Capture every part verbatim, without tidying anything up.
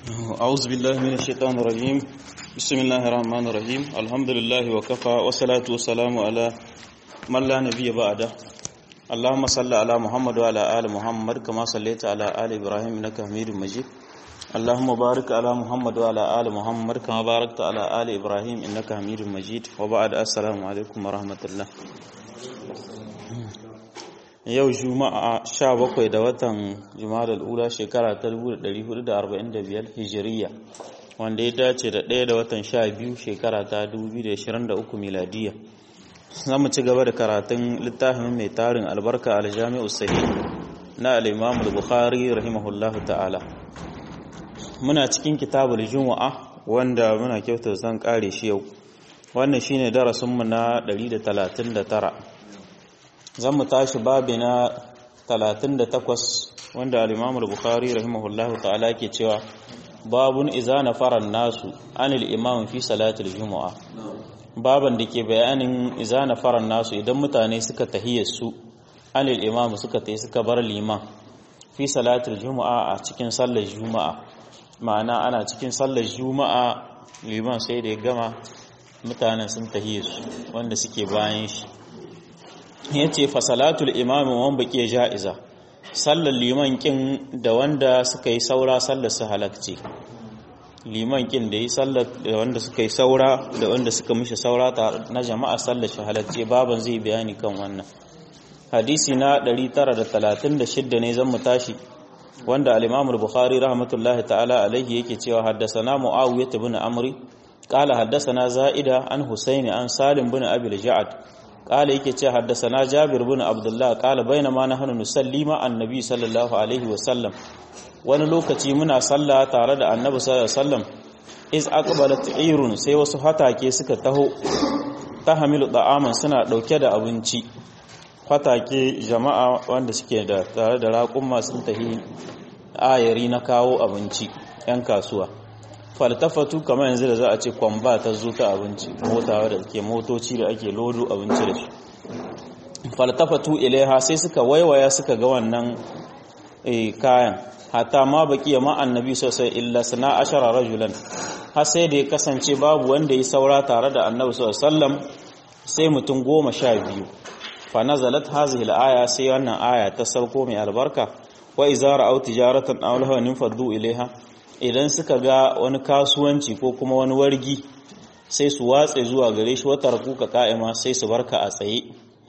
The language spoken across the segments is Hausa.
أعوذ بالله من الشيطان الرجيم بسم الله الرحمن الرحيم الحمد لله وكفى والصلاة والسلام على من لا نبي بعده اللهم صل على محمد وعلى آل محمد كما صليت على آل إبراهيم إنك حميد مجيد اللهم بارك على محمد وعلى آل محمد كما باركت على آل إبراهيم إنك حميد مجيد وبعد السلام عليكم ورحمة الله. Yau Juma'a sha bakwai da watan Jumadal Ula shekara ta dubu ɗari hudu da arba'in da biyar Hijiriya, wanda ya dace da ɗaya da watan sha biyu shekara ta dubu biyu da ashirin da uku Miladiya. Za mu ci gaba da karatun littafin mai tarin albarka Al-Jami'u Sahih na al-Imam Al-Bukhari rahimahullahu ta'ala. Muna cikin kitabul Juma'a wanda muna kyautar zan kare shi yau. Wannan shine darasinmu na ɗari da talatin da tara. Zan mu tashi babi na talatin da takwas wanda al-Imam al-Bukhari rahimahullahu ta'ala ke cewa babun iza nafara nasu anil imam fi salatul jumu'a. Baban da ke bayanin iza nafara nasu idan mutane suka tahiyar su anil imam suka tayi suka bar liman fi salatul jumu'a a cikin sallar juma'a. Ma'ana ana cikin sallar juma'a liman sai da ya gama mutanen sun tahiyar su wanda suke bayan shi. Ya ce fasalatul imamin wan baki ja'iza, sallar liman kin da wanda suka yi saura sallar su halakce, liman kin da yi sallar da wanda suka yi saura da wanda suka mishi saura na jama'a sallar shi halakce. Baban zai bayani kan wannan hadisi na ɗari tara da talatin da shida ne zan mu tashi, wanda al-Imam al-Bukhari rahmatullahi ta'ala alaihi yake cewa haddasana Muawiyah ibn Amri qala haddasana Za'ida an Husayn an Salim ibn Abi al-Ja'd قال yake ce haddasana Jabir bin Abdullah qala bainama nahnu nusalli ma annabi sallallahu alaihi wasallam, wani lokaci muna salla tare da annabi sallallahu alaihi wasallam iz aqbalat irun sai wasu hatake suka taho tahamilu da'aman suna dauke da abinci. Hatake jama'a wanda suke da tare da raƙumma sun tahi ayari na kawo abinci yan kasuwa. Faltafatu kamar yanzu da za a ce kwamba ta zo ta abinci, mota da ke motoci da ake lodo abinci da su. Faltafatu ilaiha sai suka waiwaya suka ga wannan kayan, hatta ma baki ma annabi sosai illa sana ashara rajulan, har sai da ya kasance babu wanda ya saura tare da annabi sallallahu sai mutum goma sha biyu. Fa nazalat hazihi al-aya, sai wannan aya ta sauko mai albarka, wa idza ra'aw tijaratan aw lahwan faddu ilaiha, idan suka ga wani kasuwanci ko kuma wani wargi sai su watse zuwa gare shi, wata rakuka ka'ima sai su barka a tsaye.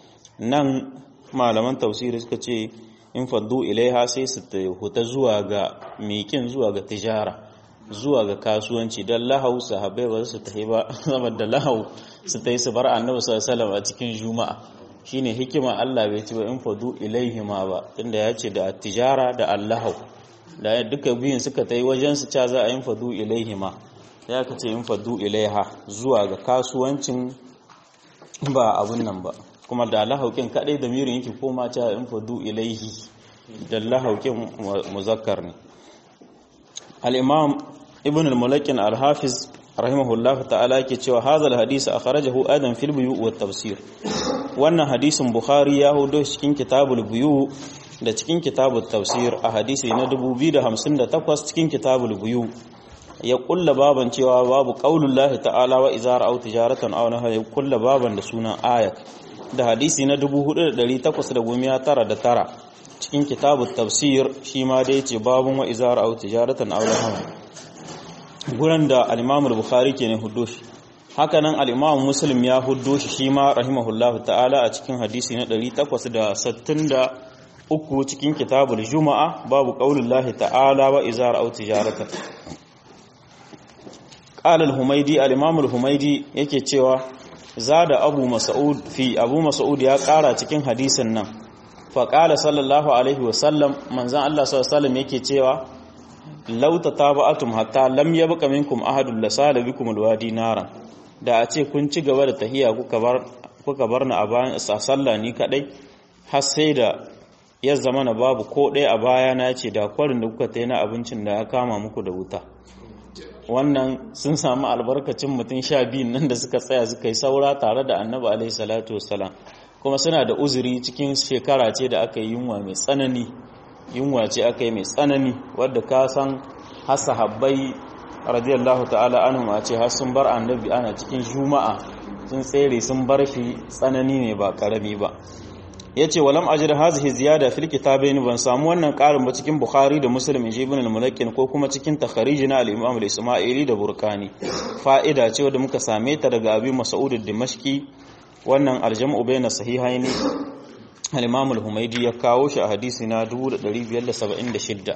Nan malaman tafsiri suka ce in faddu ilaiha sai su huta zuwa ga mikin zuwa ga tijara, zuwa ga kasuwanci, don lahau sahabbai ba su tafi ba saboda lahau su tafi su bar annabi sallallahu alaihi wasallam a cikin juma'a. Shine hikima Allah bai ci ba in faddu ilaihima ba, tunda ya ce da tijara da allahau, da duka biyun suka ta yi wajensu ca za a yin fadu ilaihima, ya ka ce yin fadu ilaiha zuwa ga kasuwancin ba abun nan ba. Kuma da lahaukin kadai da mirin yake koma ca yin fadu ilaihi, da lahaukin muzakkar ne. Al-Imam Ibn al-Mulakin al-Hafiz rahimahullah ta'ala yake cewa hazal hadisi akhrajahu adam fil buyu wa tafsir. Wannan hadisin Bukhari ya hudo cikin kitabul buyu da cikin kitabul tafsir a hadisi na dubu biyu da hamsin da takwas cikin kitabul buyu. Ya kulla baban cewa babu qaulullahi ta'ala wa idza ra'aw tijaratan aw nahwa, ya kulla baban da sunan ayat. Da hadisi na dubu hudu da ɗari takwas da goma tara da tara cikin kitabul tafsir shi ma dai ce babun wa idza ra'aw tijaratan aw nahwa, guran da al-Imam al-Bukhari ke ne huddo shi. Haka nan al-Imam Muslim ya huddo shi shi ma rahimahullahu ta'ala a cikin hadisi na ɗari takwas da sittin da uku cikin kitabul juma'a babu qaulullahi ta'ala wa idza ra'aw tijaratan. Qala al-Humaydi, al-Imam al-Humaydi yake cewa zada Abu Mas'ud fi Abu Mas'ud ya ƙara cikin hadisin nan. Fa qala sallallahu alaihi wa sallam, manzon Allah sallallahu alaihi wasallam yake cewa law tataba'atum hatta lam yabqa minkum ahadun lasala bikum al-wadi naran. Da a ce kun ci gaba da tahiya kuka bar kuka bar na a bayan sallah ni kadai har sai da ya zama na babu ko ɗaya a baya na ce da kwarin da kuka ta yi na abincin da ya kama muku da wuta. Wannan sun samu albarkacin mutum sha biyun nan da suka tsaya suka yi saura tare da annabi alaihi salatu wassalam, kuma suna da uzuri cikin shekara ce da aka yi yunwa mai tsanani, yunwa ce aka yi mai tsanani wadda ka san har sahabbai radiyallahu ta'ala anhum a ce har sun bar annabi ana cikin juma'a sun tsere sun bar shi tsanani ne ba karami ba yace walam ajid hazihi ziyada fil kitabain ban samu wannan karin ba cikin bukhari da muslim inji ibn al-mulakkin ko kuma cikin takharij na al-imam al-isma'ili da burkani fa'ida ce wanda muka same ta daga abi mas'ud ad-dimashqi wannan al-jam'u bayna sahihaini al-imam al-humaydi ya kawo shi a hadisi na dubu ɗari biyar da saba'in da shida.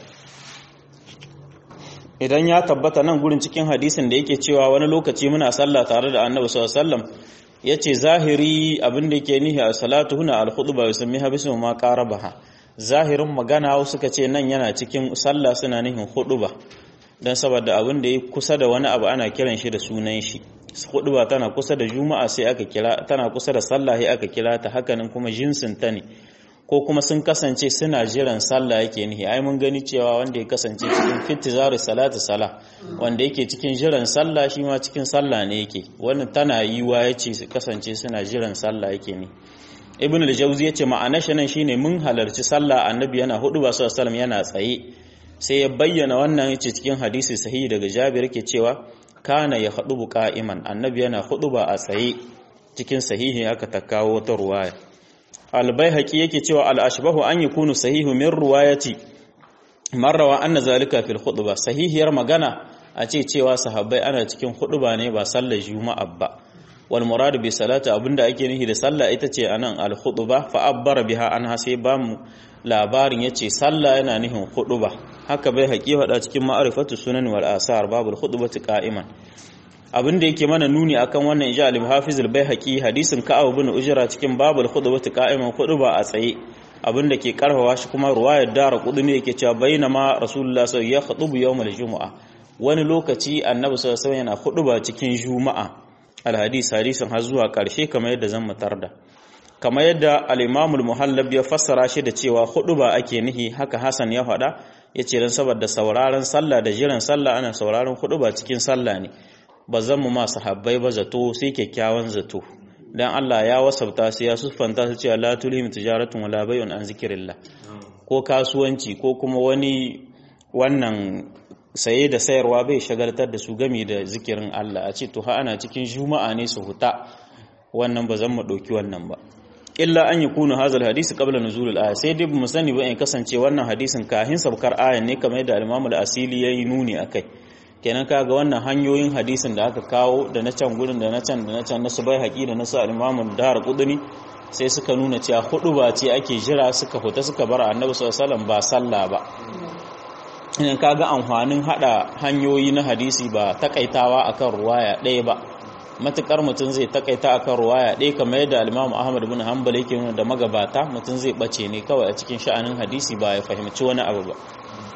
Idan ya tabbata nan gurin cikin hadisin da yake cewa wani lokaci muna sallah tare da annabi sallallahu alaihi wasallam yace zahiri abin da yake nihi a salatu huna al-khutba yusammiha bismi ma qarabaha zahirin magana suka ce nan yana cikin sallah suna nihin khutba dan saboda abin da yake kusa da wani abu ana kiran shi da sunan shi khutba tana kusa da juma'a sai aka kira tana kusa da sallah sai aka kira ta hakanan kuma jinsin ta ne ko kuma sun kasance suna jiran sallah yake nihi ai mun gani cewa wanda ya kasance cikin fitizari salatu sala wanda yake cikin jiran sallah shi ma cikin sallah ne yake wannan tana yiwa yace su kasance suna jiran sallah yake ne ibn al-jawzi yace ma'anar shi nan shine mun halarci sallah annabi yana hudu ba sallallahu alaihi yana tsaye sai ya bayyana wannan yace cikin hadisi sahihi daga Jabir yake cewa kana ya hudu qa'iman annabi yana hudu ba a tsaye cikin sahihi aka takawo wata ruwaya al-baihaqi yake cewa al-ashbahu an yakunu sahihu min ruwayati marrawa anna zalika fil khutbah sahihiyar magana a ce cewa sahabbai ana cikin khutba ne ba sallar juma'a ba wal murad bi salati abinda ake nihi da sallah ita ce anan al-khutbah fa abbara biha anha sai ba mu labarin yace sallah yana nihin khutba haka baihaqi faɗa cikin ma'rifatu sunan wal asar babul khutbati qa'iman abinda yake mana nuni akan wannan ija al-hafiz al-baihaqi hadisin ka'ab ibn ujra cikin babul khutbati qa'iman khutba a tsaye abinda ke karfawa shi kuma ruwayar dara qudni yake cewa bainama rasulullah sallallahu alaihi wasallam ya khutubu yawmal jumu'a wani lokaci annabi sallallahu alaihi wasallam yana khutba cikin juma'a al-hadis hadisin har zuwa karshe kamar yadda zan mutarda kamar yadda al-imam al-muhallab ya fassara shi da cewa khutba ake nihi haka hasan ya faɗa yace dan saboda sauraron sallah da jiran sallah ana sauraron khutba cikin sallah ne ba zan mu ma sahabbai ba zato sai kyakkyawan zato dan Allah ya wasabta sai ya sufanta su cewa la tulhim tijaratun wala bay'un an zikrillah ko kasuwanci ko kuma wani wannan saye da sayarwa bai shagaltar da su game da zikirin Allah a ce to ha ana cikin juma'a ne su huta wannan ba zan mu dauki wannan ba illa an yakunu hadha alhadith qabla nuzul alaya sai dai mu sani ba in kasance wannan hadisin kahin sabkar ayan ne kamar yadda al-Imam al-Asili yayi nuni akai kenan kaga wannan hanyoyin hadisin da aka kawo da na can gurin da na can da na can na subai haƙi da na sa al-Imam Dara Qudni sai suka nuna cewa huduba ce ake jira suka fita suka bar Annabi sallallahu alaihi wasallam ba sallah ba idan kaga amfanin hada hanyoyi na hadisi ba takaitawa akan ruwaya ɗaya ba matukar mutum zai takaita akan ruwaya ɗaya kamar yadda al-Imam Ahmad ibn Hanbal yake nuna da magabata mutum zai bace ne kawai a cikin sha'anin hadisi ba ya fahimci wani abu ba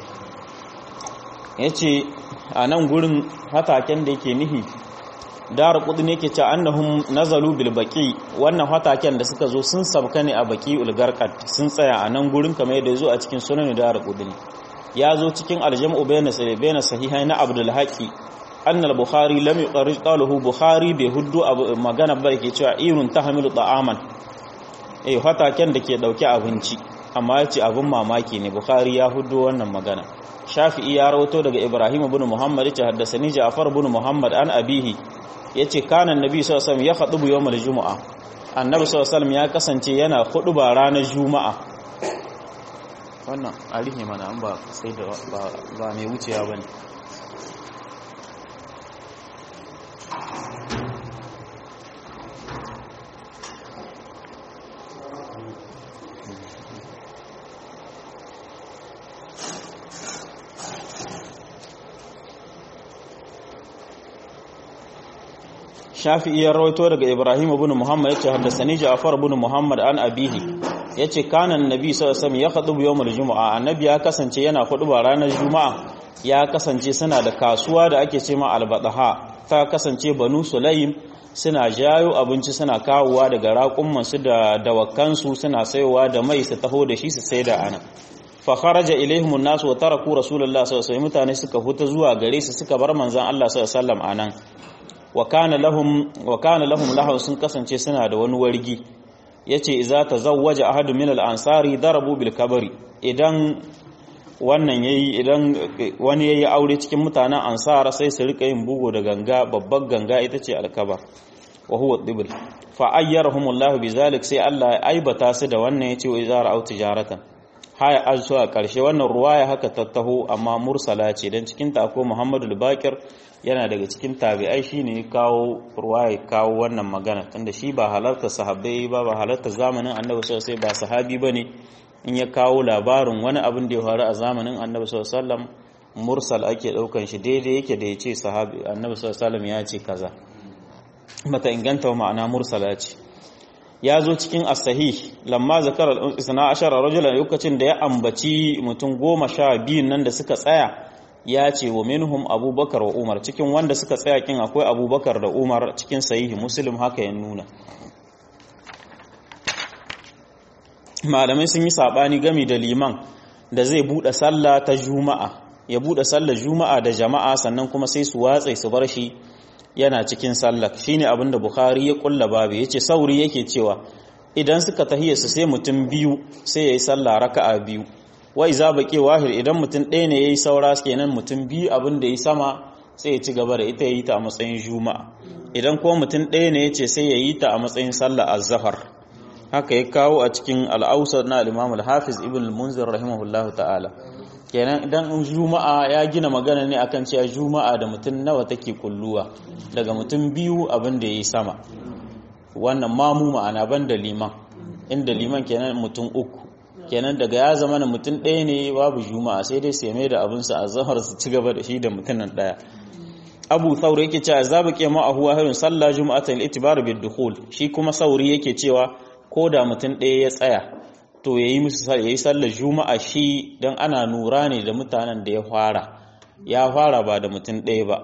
yace a nan gurin hataken da yake nihi dara kudu ne ke ce annahum nazalu bil baqi wannan hataken da suka zo sun sabka ne a baqi ul garqat sun tsaya a nan gurin kamar yadda yazo a cikin sunan dara kudu ne ya zo cikin al-jam'u bayna sahih bayna sahihai na Abdul Haqi anna al-Bukhari lam yuqarrij qalahu Bukhari bai huddu magana ba yake cewa irun tahmilu ta'aman eh hataken da ke dauke abinci amma yace abun mamaki ne Bukhari ya huddu wannan magana Shafi'i ya rawato daga Ibrahim ibn Muhammad yace haddathani Ja'far ibn Muhammad an abihi yace kana annabi sallallahu alaihi wasallam ya khutubu yawmal jumu'a annabi sallallahu alaihi wasallam ya kasance yana khutuba ranar juma'a wannan alihi mana an ba sai da ba ba mai wucewa bane Shafi'i ya rawaito daga Ibrahim ibn Muhammad yace haddathani Ja'far ibn Muhammad an abihi yace kana annabi sallallahu alaihi wasallam ya khutubu yawmal jumu'a annabi ya kasance yana khutuba ranar juma'a ya kasance suna da kasuwa da ake cewa al-badaha ta kasance banu sulaim suna jayo abinci suna kawowa daga raƙumman su da dawakan su suna sayowa da mai su taho da shi su saida ana fa kharaja ilaihim an-nas wa taraku rasulullahi sallallahu alaihi wasallam mutane suka fita zuwa gare su suka bar manzon Allah sallallahu alaihi wasallam anan wa kana lahum wa kana lahum lahu sun kasance suna da wani wargi yace idza tazawwaja ahadun min al-ansari darabu bil kabari idan wannan yayi idan wani yayi aure cikin mutanen ansar sai su rika yin bugo da ganga babbar ganga ita ce alkabar wa huwa dibl fa ayyarahumullahu bizalik sai Allah ya aibata su da wannan yace wa izara au tijaratan haya azu a karshe wannan ruwaya haka tattaho amma mursala ce dan cikin ta akwai Muhammadu al-Baqir yana daga cikin tabi'ai shine kawo ruwaya kawo wannan magana tunda shi ba halarta sahabbai ba ba halarta zamanin Annabi sallallahu alaihi wasallam ba sahabi bane in ya kawo labarin wani abin da ya faru a zamanin Annabi sallallahu alaihi wasallam mursal ake daukan shi daidai yake da yace sahabi Annabi sallallahu alaihi wasallam ya ce kaza mata inganta ma'ana mursala ce ya zo cikin as-sahih lamma zakara al-isna ashara rajulan lokacin da ya ambaci mutum goma sha biyu nan da suka tsaya ya ce wa minhum abubakar wa umar cikin wanda suka tsaya kin akwai abubakar da umar cikin sahihi muslim haka ya nuna malamai sun yi sabani gami da liman da zai bude sallah ta juma'a ya bude sallar juma'a da jama'a sannan kuma sai su watsa su bar shi yana cikin sallah shine abinda bukhari ya kulla babu yace sauri yake cewa idan suka tahiyya su sai mutum biyu sai yayi sallah raka'a biyu wa iza baqi wahid idan mutum ɗaya ne yayi saura kenan mutum biyu abinda yayi sama sai ya ci gaba da ita yayi ta a matsayin juma'a idan kuma mutum ɗaya ne yace sai yayi ta a matsayin sallah az-zahar haka ya kawo a cikin al-awsat na al-imam al-hafiz ibn al-munzir rahimahullahu ta'ala kenan idan juma'a ya gina magana ne akan cewa juma'a da mutum nawa take kulluwa daga mutum biyu abin da yayi sama wannan mamu ma'ana banda liman inda liman kenan mutum uku kenan daga ya zama na mutum ɗaya ne babu juma'a sai dai sai mai da abin sa azhar su ci gaba da shi da mutumin ɗaya Abu Thawr yake cewa zabu qiyama huwa hayrun salla juma'atan al-itibar bid-dukhul shi kuma Sauri yake cewa ko da mutum ɗaya ya tsaya to yayi musu yayi sallar juma'a shi dan ana nura ne da mutanen da ya fara ya fara ba da mutum ɗaya ba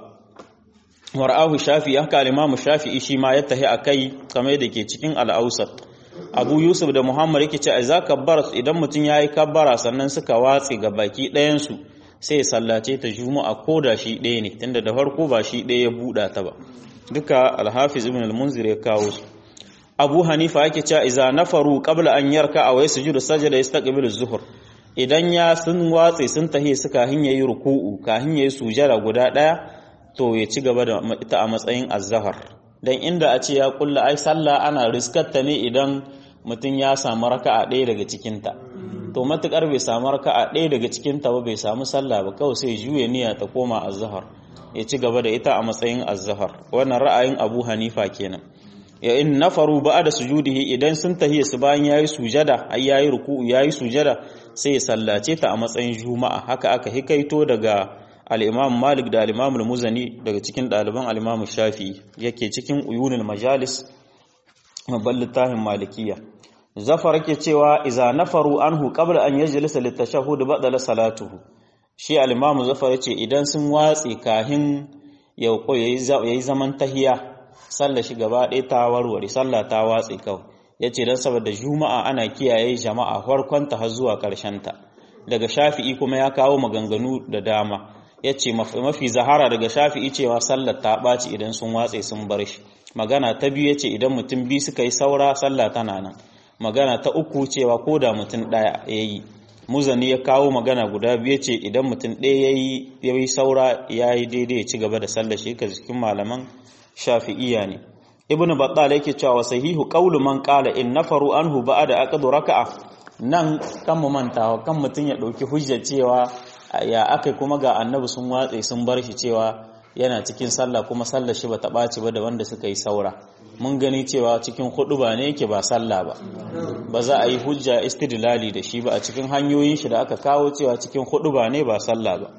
war'ahu shafi haka al-imam shafi'i shi ma ya tahi akai kamar yadda ke cikin al-awsat Abu Yusuf da Muhammad yake ce za kabbara idan mutum yayi kabbara sannan suka watsi ga baki ɗayan su sai ya sallace ta juma'a ko da shi ɗaya ne tunda da farko ba shi ɗaya ya buɗa ta ba duka al-hafiz ibn al-munzir ya kawo su Abu Hanifa yake cewa iza nafaru qabla an yarka aw yasjudu sajada yastaqbilu az-zuhr idan ya sun watse sun tahi suka hin yayi ruku'u ka hin yayi sujada guda daya to ya ci gaba da ita a matsayin az-zuhr dan inda a ce ya kulla ai sallah ana riskarta ne idan mutun ya samu raka'a daya daga cikin ta to matukar bai samu raka'a daya daga cikin ta ba bai samu sallah ba kawai sai juye niyya ta koma az-zuhr ya ci gaba da ita a matsayin az-zuhr wannan ra'ayin Abu Hanifa kenan ya in nafaru ba'da sujudihi idan sun tahiya su bayan yayi sujada ai yayi ruku'u yayi sujada sai ya sallace ta a matsayin juma'a haka aka hikaito daga al-Imam Malik da al-Imam al-Muzani daga cikin daliban al-Imam Shafi'i yake cikin uyunul majalis maballatahin malikiyya zafar yake cewa iza nafaru anhu qabla an yajlisa litashahhud badala salatuhu shi al-Imam Zafar yace idan sun watsi kahin ya yayi zaman tahiya sallar shi gaba ɗaya ta warware sallah ta watsi kawai yace dan saboda juma'a ana kiyaye jama'a farkon ta har zuwa ƙarshen ta daga Shafi'i kuma ya kawo maganganu da dama yace mafi zahara daga Shafi'i cewa sallar ta baci idan sun watse sun bar shi magana ta biyu yace idan mutum biyu suka yi saura sallah tana nan magana ta uku cewa koda mutum ɗaya yayi Muzani ya kawo magana guda biyu yace idan mutum ɗaya yayi yayi saura yayi daidai ya ci gaba da sallar shi ka cikin malaman shafi'iyya ne ibnu battal yake cewa sahihu qawlu man qala in nafaru anhu ba'da aqdu raka'a nan kan mu mantawa kan mutun ya dauki hujja cewa ya akai kuma ga annabi sun watse sun bar shi cewa yana cikin sallah kuma sallar shi bata baci ba da wanda suka yi saura mun gani cewa cikin huduba ne yake ba sallah ba ba za a yi hujja istidlali da shi ba a cikin hanyoyin shi da aka kawo cewa cikin huduba ne ba sallah ba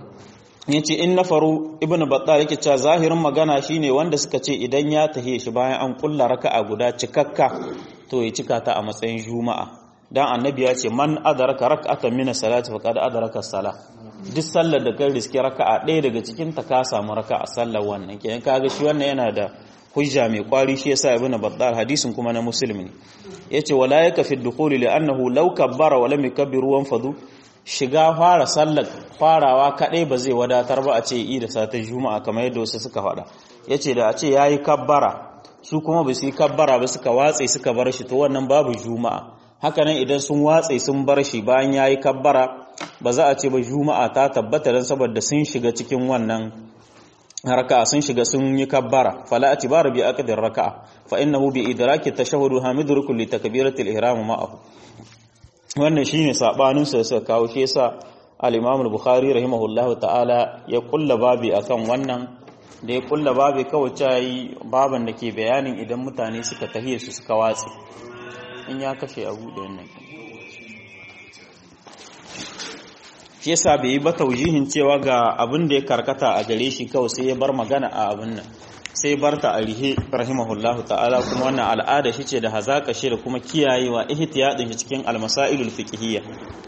yace in nafaru ibnu battal yake cewa zahirin magana shine wanda suka ce idan ya tahe shi bayan an kulla raka'a guda cikakka to ya cika ta a matsayin juma'a dan annabi ya ce man adraka rak'atan min as-salati faqad adraka as-salah duk sallar da kai riski raka'a ɗaya daga cikin ta ka samu raka'a sallar wannan kenan kaga shi wannan yana da hujja mai kwari shi yasa ibnu battal hadisin kuma na muslim ne yace wala yakfi ad-dukhul li annahu law kabbara wa lam yakbiru wa fadu shiga fara sallar farawa kadai ba zai wadatar ba a ce yi da satar juma'a kamar yadda wasu suka faɗa yace da a ce yayi kabbara su kuma ba su yi kabbara ba suka watse suka bar shi to wannan babu juma'a haka nan idan sun watse sun bar shi bayan yayi kabbara ba za a ce ba juma'a ta tabbata dan saboda sun shiga cikin wannan raka'a sun shiga sun yi kabbara fala atibara bi aqdir raka'a fa innahu bi idraki tashahhud hamidruku li takbirati al-ihram ma'ahu wannan shine sabanin sa suka kawo shi yasa al-imam al-bukhari rahimahullahu ta'ala ya kulla babi akan wannan da ya kulla babi kawai tayi baban da ke bayanin idan mutane suka tahiye su suka watsi in ya kashe abu da wannan shi yasa bai yi ba taujihin cewa ga abin da ya karkata a gare shi kawai sai ya bar magana a abin nan sai barta a rihe rahimahullahu ta'ala kuma wannan al'ada shi ce da hazaka shi da kuma kiyayewa ihtiyadin shi cikin almasailul fiqhiyya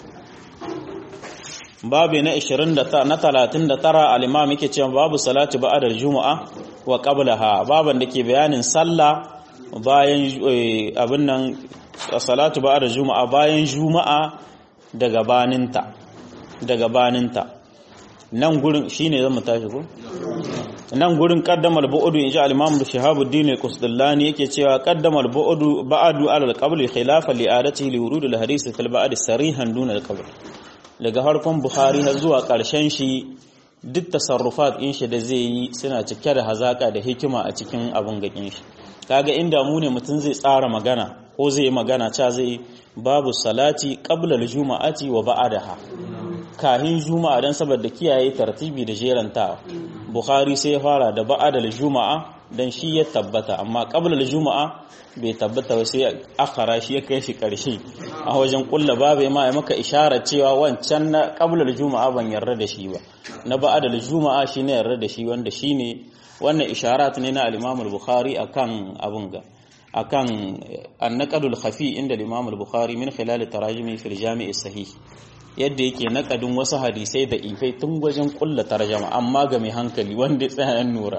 babu na ishirin da tara na talatin da tara al-imam yake cewa babu salati ba'da al-jumu'a wa qablaha baban da ke bayanin sallah bayan abin nan salatu ba'da al-jumu'a bayan juma'a da gabaninta da gabaninta nan gurin shine zan mu tashi ko nan gurin qaddama al-bu'd inji al-imam Shahabuddin al-Qusdallani yake cewa qaddama al-bu'd ba'du ala al-qabl khilafan li adatihi li wurud al-hadith fil ba'd sarihan dun al-qabl daga harkon Bukhari har zuwa karshen shi duk tasarrufat in shi da zai yi suna cike da hazaka da hikima a cikin abun gakin shi kaga inda mu ne mutun zai tsara magana ko zai yi magana cha zai babu salati qabla al-juma'ati wa ba'daha kahin juma'a dan saboda kiyaye tartibi da jeranta Bukhari sai ya fara da ba'da al-juma'a dan shi ya tabbata amma qabla al-juma'a bai tabbata ba sai akhara shi ya kai shi karshe a wajen kulla babu ma ya maka isharar cewa wancan na qabla al-juma'a ban yarda da shi ba na ba'da al-juma'a shine yarda da shi wanda shine wannan isharat ne na al-Imam al-Bukhari akan abun ga akan an-naqdul khafi inda al-Imam al-Bukhari min khilal tarajumi fil jami' as-sahih yadda yake nakadin wasu hadisai da ifai tun wajen kulla tarjama amma ga mai hankali wanda ya tsaya nura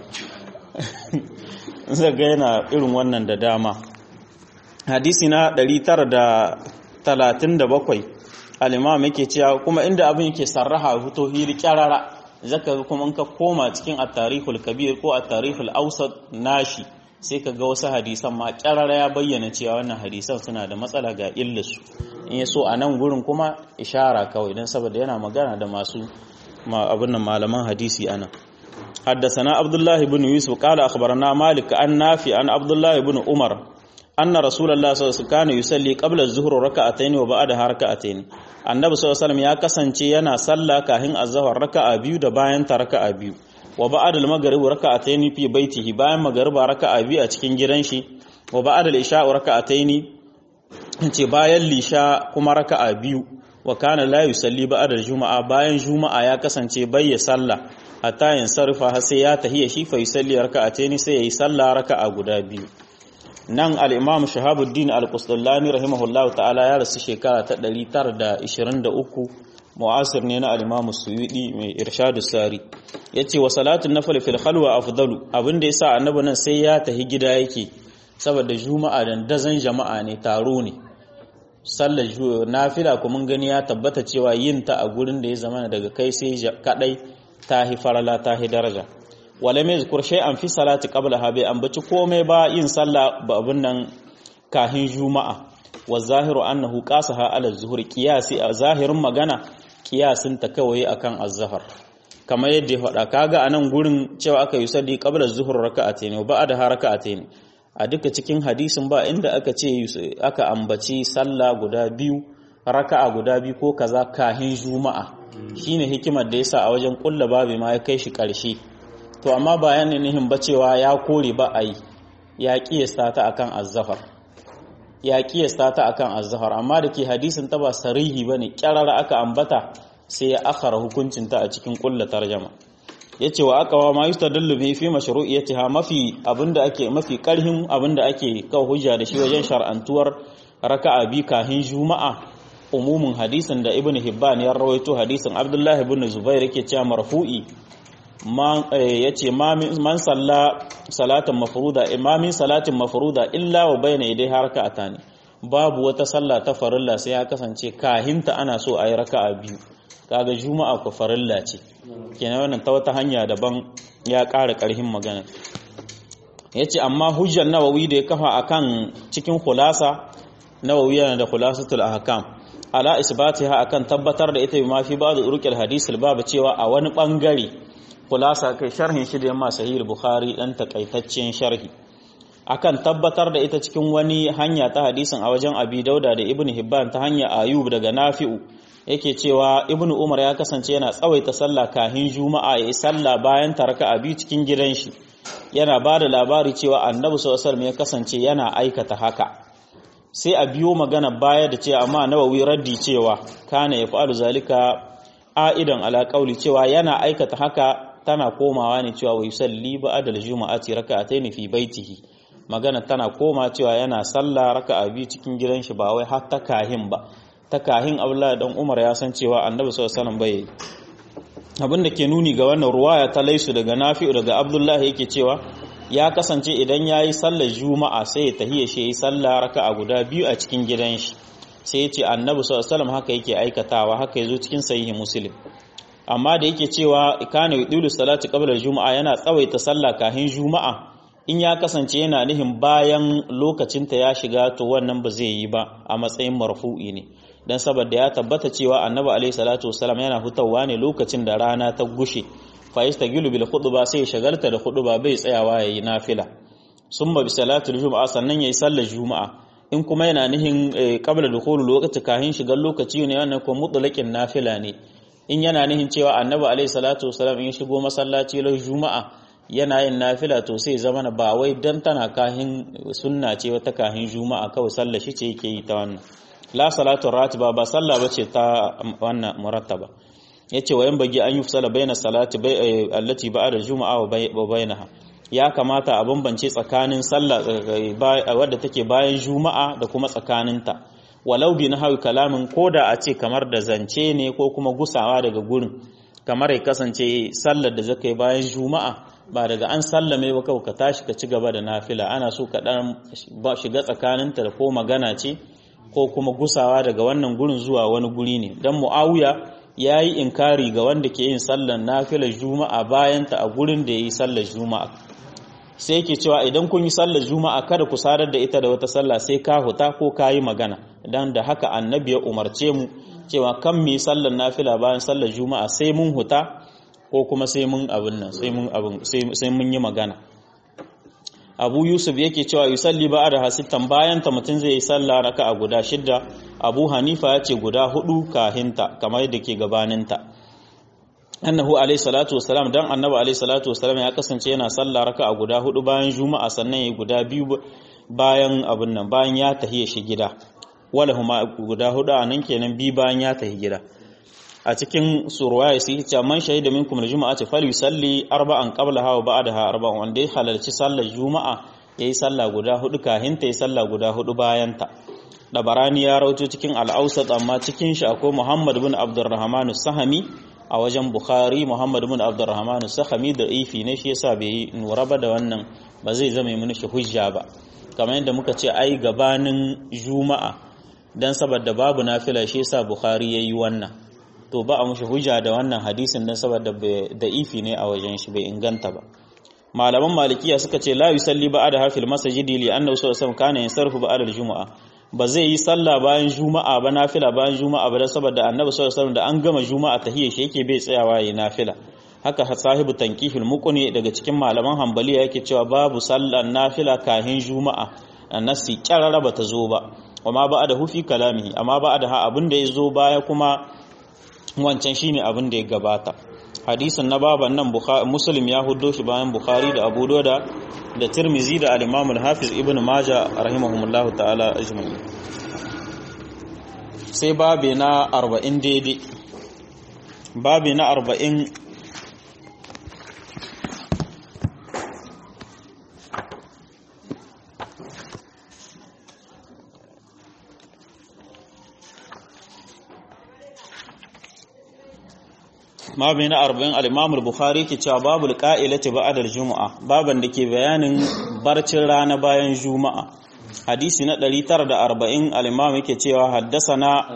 zaga yana irin wannan da dama hadisi na ɗari tara da talatin da bakwai al-imam yake cewa kuma inda abin yake sarraha fito hili kyarara zaka ga kuma ka koma cikin at-tarikhul kabir ko at-tarikhul awsat nashi sai ka ga wasu hadisan ma kyarara ya bayyana cewa wannan hadisan suna da matsala ga illarsu in yaso a nan gurin kuma ishara kawai dan saboda yana magana da masu abin nan malaman hadisi ana حدثنا عبد الله بن يوسف قال أخبرنا مالك عن نافع عن عبد الله بن عمر أن رسول الله صلى الله عليه وسلم كان يصلي قبل الظهر ركعتين وبعدها ركعتين النبي صلى الله عليه وسلم ya kasance yana sallah kahin azhar raka'a biyu da bayan ta raka'a biyu wa ba'da al-maghrib raka'atayn fi baitihi bayan magriba raka'a biyu a cikin gidan shi wa ba'da al-isha raka'atayn ce bayan lisha kuma raka'a biyu wa kana la yusalli ba'da al-juma'a bayan juma'a ya kasance bai ya sallah hatta yin sarfa har sai ya tahiya shi fa yusalli raka'atayn sai yayi sallah raka'a guda biyu nan al-imam Shahabuddin al-Qusdallani rahimahullahu ta'ala ya rasu shekara ta ɗari tara da ishirin da uku mu'asir ne na al-imam Suyuti mai irshadus sari yace wa salatun nafil fil khalwa afdalu abinda yasa annabi nan sai ya tahi gida yake saboda juma'a dan dazan jama'a ne taro ne sallar nafila kuma gani ya tabbata cewa yin ta a gurin da ya zama daga kai sai kadai tahi farala tahi daraja wala mai zukur shay'an fi salati qablaha bai ambaci komai ba yin sallah ba abun nan kahin juma'a wa zahiru annahu qasaha ala zuhri qiyasi a zahirin magana qiyasin ta kawai akan az-zahar kamar yadda ya faɗa kaga anan gurin cewa aka yi salli qabla az-zuhr raka'atayn wa ba'da raka'atayn a duka cikin hadisin ba inda aka ce aka ambaci sallah guda biyu raka'a guda biyu ko kaza kahin juma'a shine hikimar da yasa a wajen kulla babu ma ya kai shi karshe to amma bayanin nihin ba cewa ya kore ba ai ya kiyasta ta akan az-zahar ya kiyasta ta akan az-zahar amma dake hadisin ta ba sarihi bane kyarara aka ambata sai ya akhara hukuncin ta a cikin kulla tarjuma yace wa aqwa ma yustadallu bi fi mashru'iyatiha mafi abinda ake mafi karhin abinda ake kawo hujja da shi wajen shar'antuwar raka'a bi kahin juma'a umumin hadisin da ibnu hibban ya rawaito hadisin abdullah ibn zubair yake cewa marfu'i man yace man salla salatan mafruda imamin salatin mafruda illa wa bayna idai raka'atani babu wata sallah ta farilla sai ya kasance kahinta ana so ayi raka'a biyu kaga juma'a ko farilla ce kenan wannan ta wata hanya daban ya ƙara ƙarhin magana yace amma hujjar nawawi da ya kafa akan cikin khulasa nawawi yana da khulasatul ahkam ala isbatiha akan tabbatar da ita bima fi ba'd urqil hadith al-bab cewa a wani bangare kulasa kai sharhin shi da yamma sahih al-bukhari dan takaitaccen sharhi akan tabbatar da ita cikin wani hanya ta hadisin a wajen abi dauda da ibnu hibban ta hanya ayub daga nafi'u yake cewa ibnu umar ya kasance yana tsawaita sallah kahin juma'a ya yi sallah bayan taraka abi cikin gidan shi yana ba da labari cewa annabi sallallahu alaihi wasallam ya kasance yana aikata haka sai a biyo magana baya da cewa amma nawawi raddi cewa kana ya fa'alu zalika aidan ala qauli cewa yana aikata haka tana komawa ne cewa wa yusalli ba'da al-juma'ati raka'atayn fi baitihi magana tana koma cewa yana sallah raka'a biyu cikin gidan shi ba wai har ta kahin ba ta kahin Abdullahi dan Umar ya san cewa Annabi sallallahu alaihi wasallam bai abinda ke nuni ga wannan ruwaya ta laisu daga Nafi'u daga Abdullahi yake cewa ya kasance idan yayi sallar juma'a sai ya tahiya shi yayi sallah raka'a guda biyu a cikin gidan shi sai ya ce Annabi sallallahu alaihi wasallam haka yake aikatawa haka yazo cikin sahihi Muslim amma da yake cewa kana yudilu salati qabla juma'a yana tsawaita sallah kahin juma'a in ya kasance yana nihin bayan lokacinta ya shiga to wannan ba zai yi ba a matsayin marfu'i ne dan saboda ya tabbata cewa annabi alaihi salatu wasallam yana hutawa ne lokacin da rana ta gushe fa yastagilu bil khutba sai shagalta da khutba bai tsayawa yayi nafila summa bi salatul juma'a sannan yayi sallar juma'a in kuma yana nihin qabla dukhul lokaci kahin shigar lokaci ne wannan ko mutlaqin nafila ne in yana nihin cewa annabi alaihi salatu wasallam in shigo masallaci la juma'a yana yin nafila to sai zama ba wai dan tana kahin sunna ce wata kahin juma'a kawai sallar shi ce yake yi ta wannan la salatu ratiba ba sallah bace ta wannan murattaba yace wayan bagi an yi fusala baina salati bai allati ba'da juma'a wa bainaha ya kamata a bambance tsakanin sallah wadda take bayan juma'a da kuma tsakaninta walau bi nahwi kalamin koda a ce kamar da zance ne ko kuma gusawa daga gurin kamar ya kasance sallar da zakai bayan juma'a ba daga an sallame ba kawai ka tashi ka ci gaba da nafila ana so ka dan shiga tsakaninta da ko magana ce ko kuma gusawa daga wannan gurin zuwa wani guri ne dan Muawiya yayi inkari ga wanda ke yin sallar nafilar juma'a bayan ta a gurin da yayi sallar juma'a sai yake cewa idan kun yi sallar juma'a kada ku sadar da ita da wata sallah sai ka huta ko ka yi magana dan da haka annabi ya umarce mu cewa kan mu yi sallar nafila bayan sallar juma'a sai mun huta ko kuma sai mun abin nan sai mun abin sai mun yi magana Abu Yusuf yake cewa yusalli ba'da hasittan bayan ta mutun zai yi sallah raka'a guda shidda Abu Hanifa ya ce guda hudu kahinta kamar yadda ke gabaninta annahu alayhi salatu wassalam dan annabi alayhi salatu wassalam ya kasance yana sallah raka'a guda hudu bayan juma'a sannan yayi guda biyu bayan abin nan bayan ya tahiya shi gida walahuma guda hudu anan kenan bi bayan ya tahi gida a cikin surwaya sai ce man shahida minkum aljum'ata falyusalli arba'an qablaha wa ba'daha arba'an wanda ya halarci sallar juma'a yayi sallah guda hudu kahin ta yi sallah guda hudu bayan ta Dabarani ya rawaito cikin al-Awsat amma cikin shi akwai Muhammad ibn Abdurrahman as-Sahami a wajen Bukhari Muhammad ibn Abdurrahman as-Sahami da ifi ne shi yasa bai nura ba da wannan ba zai zama mun shi hujja ba kamar yadda muka ce ai gabanin juma'a dan saboda babu nafila shi yasa Bukhari yayi wannan to ba a mushi hujja da wannan hadisin dan saboda da ifi ne a wajen shi bai inganta ba malaman malikiya suka ce la yusalli ba'da hafil masjidi li annahu sallallahu alaihi wasallam kana yansarfu ba'da al-jumu'a ba zai yi sallah bayan juma'a ba nafila bayan juma'a ba dan saboda annabi sallallahu alaihi wasallam da an gama juma'a tahiyya shi yake bai tsayawa yayin nafila haka sahibu tanqihul muqni daga cikin malaman hanbaliya yake cewa babu sallan nafila kahin juma'a annasi kyarara bata zo ba amma ba'da hufi kalamihi amma ba'da ha abinda ya zo baya kuma wancan shine abin da ya gabata hadisin na baban nan Muslim ya huddo shi bayan Bukhari da Abu Dawud da Tirmizi da al-Imam al-Hafiz Ibn Majah rahimahumullahu ta'ala ajma'in sai babe na arba'in daidai babe na arba'in ma bai na arba'in al-Imam al-Bukhari ke cewa babul qa'ilati ba'da al-jumu'a baban da ke bayanin barcin rana bayan juma'a hadisi na ɗari tara da arba'in al-Imam yake cewa haddasana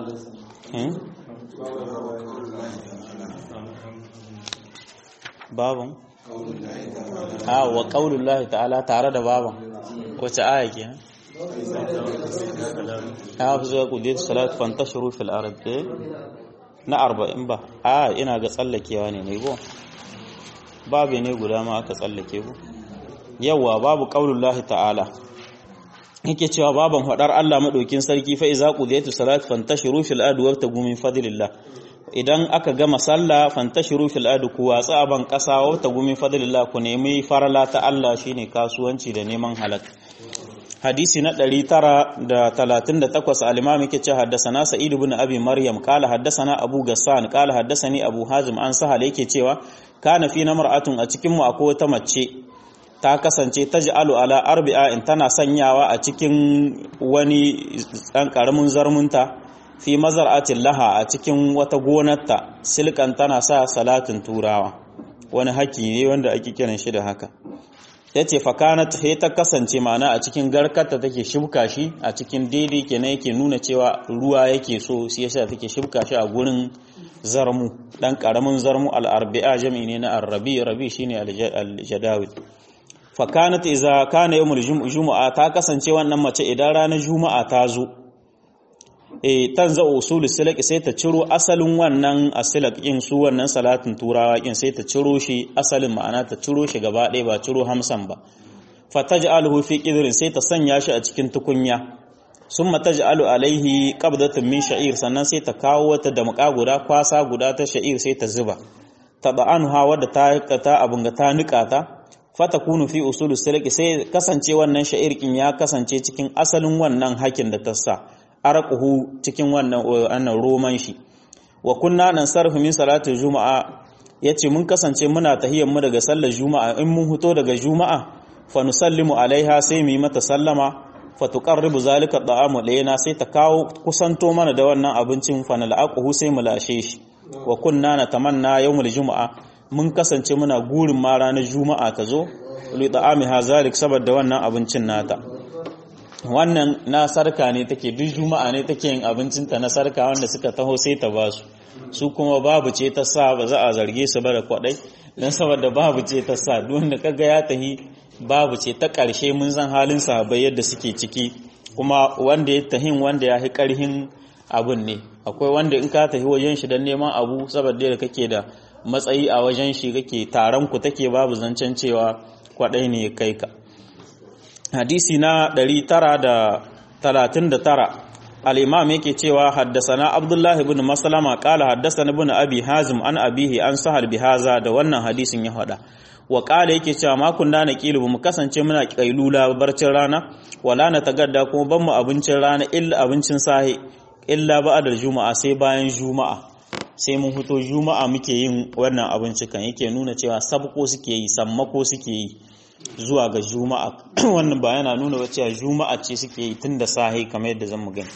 baban a wa qaulullahi ta'ala tare da baban wace aya kenan a fi zuwa kudiyar salat fantashiru fil arab na arba'in ba a ina ga tsallakewa ne ne go babu ne guda ma aka tsallake ku yawa babu qaulullahi ta'ala yake cewa baban fadar Allah madaukin sarki fa iza qudiyatu salat fantashiru fil ardi wabtagu min fadlillah idan aka gama sallah fantashiru fil ardi ku watsa aban kasa wabtagu min fadlillah ku nemi farala ta Allah shine kasuwanci da neman halak hadisi na ɗari tara da talatin da takwas al-imam yake cewa haddathana sa'id ibn abi maryam qala haddathana abu gassan qala haddathani abu hazim an sahal yake cewa kana fi namra'atun a cikin mu akwai wata mace ta kasance taj'alu ala arbi'a in tana sanyawa a cikin wani dan karamin zarmunta fi mazar'atin laha a cikin wata gonarta silkan tana sa salatin turawa wani haki ne wanda ake kiran shi da haka yace fakanat he ta kasance mana a cikin garkarta take shibka shi a cikin daidai kenan yake nuna cewa ruwa yake so shi yasa take shibka shi a gurin zarmu dan karamin zarmu al-arbi'a jami'i ne na ar-rabi rabi shine al-jadawid fakanat iza kana yawmul jumu'a ta kasance wannan mace idan ranar juma'a ta zo eh tanza usul silak sai ta ciro asalin wannan asilak din su wannan salatin turawa kin sai ta ciro shi asalin ma'ana ta ciro shi gaba ɗaya ba ciro hamsan ba fataj'aluhu fi qidrin sai ta sanya shi a cikin tukunya summa taj'alu alaihi qabdatan min sha'ir sannan sai ta kawo wata damƙa guda kwasa guda ta sha'ir sai ta zuba taba'anha wadda ta ta abun ga ta nika ta fatakunu fi usul silak sai kasance wannan sha'ir kin ya kasance cikin asalin wannan hakin da ta sa arquhu cikin wannan wannan roman shi wa kunna nan sarfu min salatul juma'a yace mun kasance muna tahiyyar mu daga sallar juma'a in mun huto daga juma'a fa nusallimu alaiha sai mu yi mata sallama fa tuqarribu zalika da'amu layna sai ta kawo kusanto mana da wannan abincin fa nal'aquhu sai mu lashe shi wa kunna natamanna yawmul juma'a mun kasance muna gurin ma ranar juma'a ta zo li da'amiha zalik saboda wannan abincin nata wannan na sarka ne take duk juma'a ne take yin abincinta na sarka wanda suka taho sai ta basu su kuma babu ce ta sa ba za a zarge su ba da kwadai dan saboda babu ce ta sa duk wanda kaga ya tahi babu ce ta karshe mun san halin sahabbai yadda suke ciki kuma wanda ya tahin wanda ya hi karhin abun ne akwai wanda in ka tahi wajen shi dan neman abu saboda da kake da matsayi a wajen shi kake taron ku take babu zancen cewa kwadai ne kai ka hadisi na ɗari tara da talatin da tara al-imam yake cewa haddasana abdullahi ibn maslama qala haddasana ibn abi hazim an abihi an sahal bi haza da wannan hadisin ya hada wa qala yake cewa ma kunna naqilu mu kasance muna kailula barcin rana wala na tagadda kuma ban mu abincin rana illa abincin sahi illa ba'da juma'a sai bayan juma'a sai mun fito juma'a muke yin wannan abinci kan yake nuna cewa sabko suke yi sammako suke yi zuwa ga juma'a wannan ba yana nuna ba cewa juma'a ce suke yi tun da sahi kamar yadda zan mu gani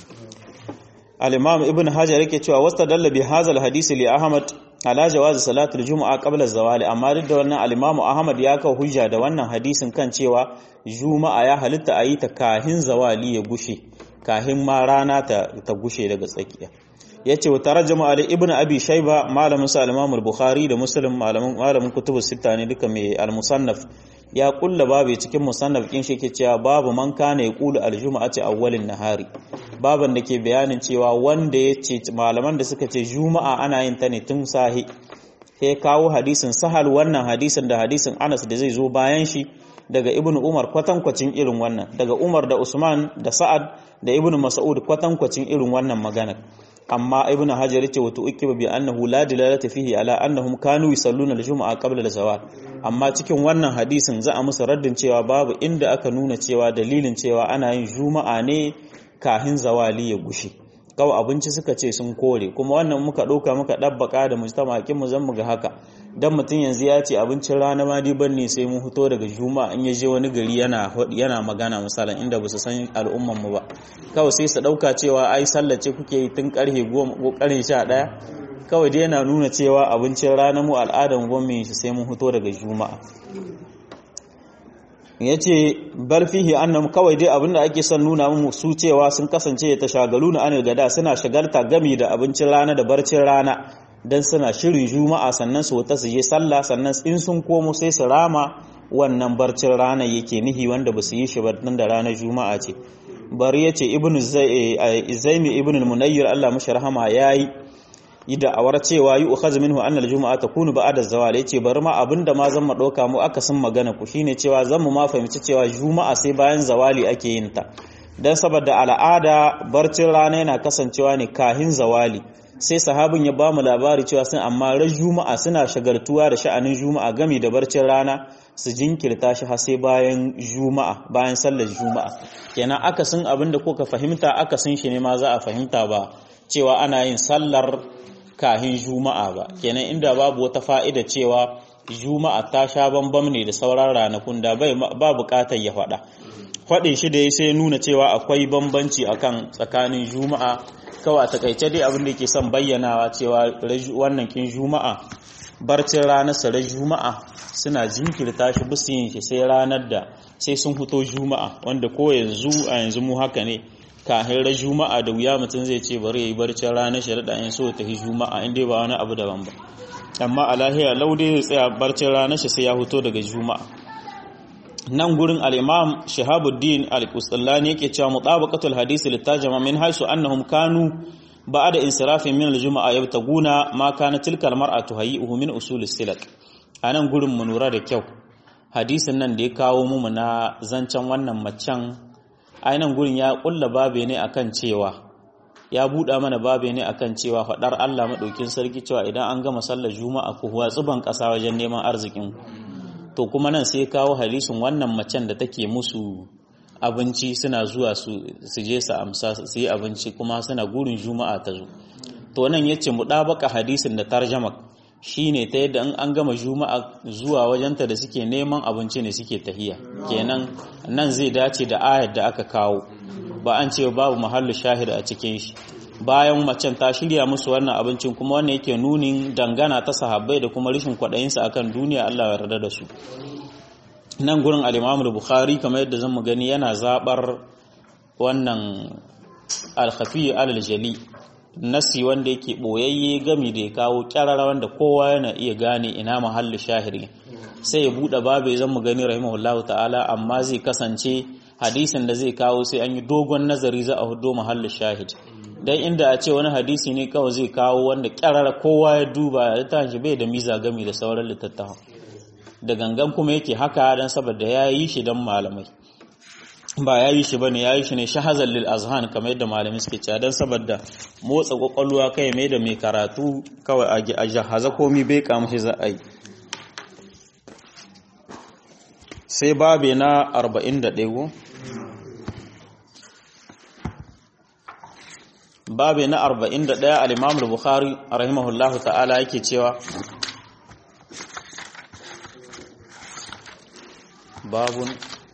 al-imam ibn hajar yake cewa wastadalla bi hadha al-hadisi li ahmad ala jawaz salati al-jumu'a qabla az-zawali amma duk da wannan al-imam ahmad ya kawo hujja da wannan hadisin kan cewa juma'a ya halitta ayi ta kahin zawali ya gushe kahin ma rana ta ta gushe daga tsakiya yace wa tarjuma ali ibn abi shayba malamin sa al-imam al-bukhari da muslim malamin malamin kutubus sita ne duka mai al-musannaf ya kulla babu cikin musannaf kin shi ke cewa babu man kana yaqulu al-jum'ati awwalin nahari baban da ke bayanin cewa wanda yace malaman da suka ce juma'a ana yin ta ne tun sahi sai kawo hadisin sahal wannan hadisin da hadisin Anas da zai zo bayan shi daga Ibn Umar kwatankwacin irin wannan daga Umar da Usman da Sa'ad da Ibn Mas'ud kwatankwacin irin wannan magana amma Ibn Hajar yace wato ukiba bi annahu la dilalata fihi ala annahum kanu yusalluna al-jum'a qabla al-zawal amma cikin wannan hadisin za a musu raddin cewa babu inda aka nuna cewa dalilin cewa ana yin juma'a ne kahin zawali ya gushe kawai abinci suka ce sun kore kuma wannan muka ɗauka muka ɗabbaka da mujtamakin mu zan mu ga haka dan mutum yanzu ya ce abincin rana ma dai banne sai mun fito daga juma'a in ya je wani gari yana yana magana misalan inda ba su san al'umman mu ba kawai sai su ɗauka cewa ai sallace kuke yi tun karfe goma ko karfe sha ɗaya kawai dai yana nuna cewa abincin rana mu al'adan gwamnati shi sai mun fito daga juma'a yace bal fihi annam kawai dai abinda ake son nuna mu su cewa sun kasance ta shagaluna anil gada suna shagalta gami da abincin rana da barcin rana dan suna shirin juma'a sannan su wata su je sallah sannan in sun komo sai su rama wannan barcin rana yake nihi wanda ba su yi shi ba nan da ranar juma'a ce bari yace ibnu zaimi ibnu al-munayyir Allah mashi rahama yayi yi da'awar cewa yi ukhaz minhu anna al-jumu'a takunu ba'da az-zawal yace bari ma abinda ma zan ma dauka mu aka sun magana ku shine cewa zan mu ma fahimci cewa juma'a sai bayan zawali ake yin ta dan saboda al'ada barcin rana yana kasancewa ne kahin zawali sai sahabin ya bamu labari cewa sun amma ran juma'a suna shagartuwa da sha'anin juma'a gami da barcin rana su jinkirta shi har sai bayan juma'a bayan sallar juma'a kenan akasin abinda kuka fahimta akasin shi ne ma za a fahimta ba cewa ana yin sallar kahin juma'a ba kenan inda babu wata fa'ida cewa juma'a ta sha bambam ne da sauran ranakun da bai ba bukatar ya faɗa faɗin shi da sai nuna cewa akwai bambanci akan tsakanin juma'a kawai a takaice dai abin da yake son bayyanawa cewa wannan kin juma'a barcin ranar sarar juma'a suna jinkirta shi bisu yin shi sai ranar da sai sun fito juma'a wanda ko yanzu a yanzu mu haka ne kahin ra juma'a da wuya mutum zai ce bari yayi barcin ranar sharaɗa in so ta yi juma'a in dai ba wani abu daban ba amma a lahiya laude zai tsaya barcin ranar shi sai ya fito daga juma'a nan gurin al-imam shahabuddin al-qustallani yake cewa mutabaqatul hadisi litajama min haisu annahum kanu ba'da insirafin min al-jumu'a yabtaguna ma kana tilka al-mar'atu hayyi'uhu min usul as-silak anan gurin mu nura da kyau hadisin nan da ya kawo mu na zancen wannan macen ainihin gurin ya kulla babe ne akan cewa ya buɗa mana babe ne akan cewa faɗar Allah maɗaukin sarki cewa idan an gama sallar juma'a ku watsu ban ƙasa wajen neman arzikin to kuma nan sai kawo hadisin wannan macen da take musu abinci suna zuwa su je su amsa su yi abinci kuma suna gurin juma'a ta zo to nan yace mu ɗabaka hadisin da tarjama shine ta yadda in an gama juma'a zuwa wajenta da suke neman abinci ne suke tahiya kenan nan zai dace da ayar da aka kawo ba an ce babu mahallu shahid a cikin shi bayan macen ta shirya musu wannan abincin kuma wannan yake nunin dangana ta sahabbai da kuma rishin kwaɗayinsa akan duniya Allah ya yarda da su nan gurin al-Imam al-Bukhari kamar yadda zan mu gani yana zabar wannan al-khafi al-jali nasi wanda yake boyayye gami da ya kawo kyarara wanda kowa yana iya gane ina mahallu shahiri sai ya bude babu zan mu gani rahimahullahu ta'ala amma zai kasance hadisin da zai kawo sai an yi dogon nazari za a hudo mahallu shahid dan inda a ce wani hadisi ne kawai zai kawo wanda kyarara kowa ya duba ya tashi bai da miza gami da sauran littattafan da gangan kuma yake haka dan saboda ya yi shi dan malamai ba ya yi shi ba ne ya yi shi ne shahazan lil azhan kamar yadda malamai suke cewa don saboda motsa kwakwalwa kai mai da mai karatu kawai a jahaza komi bai kama shi za a yi sai babe na arba'in da ɗaya babe na arba'in da ɗaya al-imam al-bukhari rahimahullahu ta'ala yake cewa babun